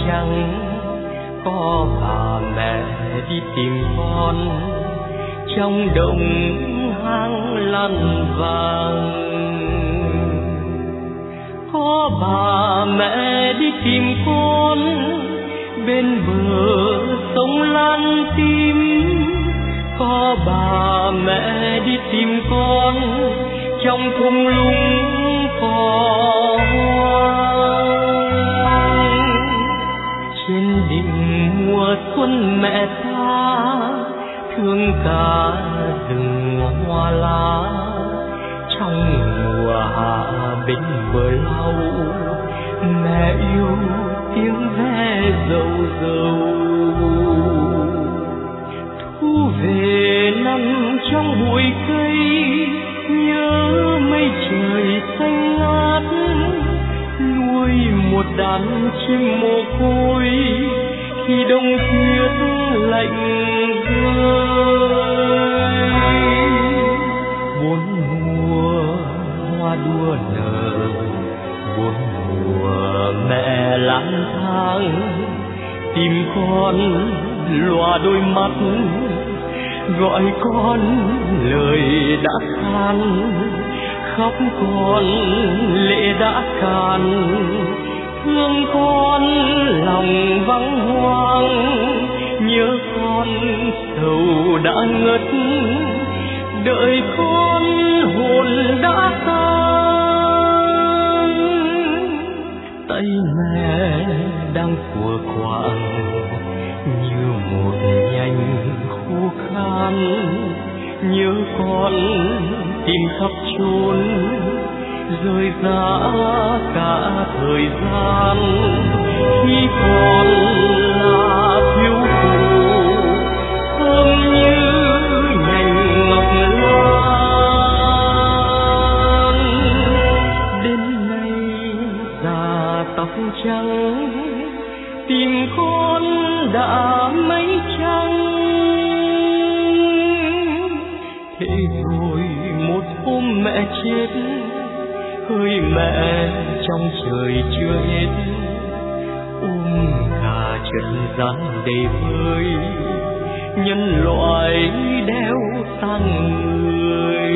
trắng, có bà mẹ đi tìm con trong đồng hang lăn vàng. Có bà mẹ đi tìm con bên bờ sông Lan Tim, có bà mẹ đi tìm con trong thung lũng cỏ hoang. Trên đỉnh mùa xuân mẹ ta thương cả rừng hoa lá, trong mùa hạ bên bờ lau mẹ yêu tiếng ve dầu dầu. Thu về nằm trong bụi cây nhớ mây trời xanh ngát, nuôi một đàn chim mồ côi khi đông tuyết lạnh rơi. Bốn mùa hoa đua nở, bốn mùa mẹ lang thang tìm con lòa đôi mắt, gọi con lời đã khan, khóc con lệ đã cạn, thương con lòng vắng hoang, nhớ con sầu đã ngất, đợi con hồn đã tan. Tay mẹ đang của quạng như một nhành khô khan, nhớ con tìm khắp chốn rơi rã cả thời gian. Khi còn là phiêu phù thơm như nhành ngọc lan, đến nay già tóc trắng tìm con đã mấy chăng. Thế rồi một hôm mẹ chết, hơi mẹ trong trời chưa hết, ôm cả trần gian đầy vơi, nhân loại đeo tang người.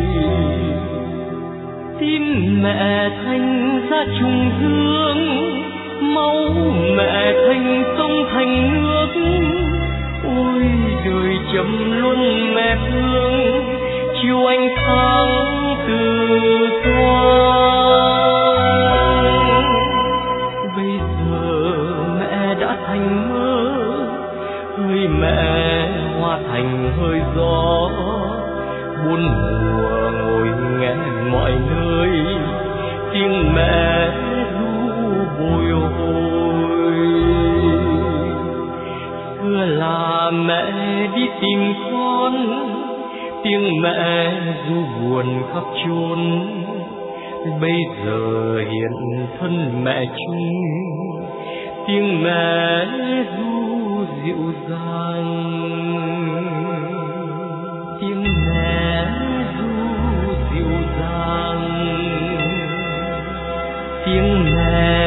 Tim mẹ thành ra trùng dương, máu mẹ thành sông thành nước, ôi đời chậm luôn mẹ thương, chiều ánh sáng từ quang. Bây giờ mẹ đã thành mơ, hơi mẹ hóa thành hơi gió, buồn mùa ngồi nghe mọi nơi tiếng mẹ ru bồi hồi. Xưa là mẹ đi tìm con, tiếng mẹ ru buồn khắp chốn, bây giờ hiện thân mẹ chung, tiếng mẹ ru dịu dàng, tiếng mẹ ru dịu dàng, tiếng mẹ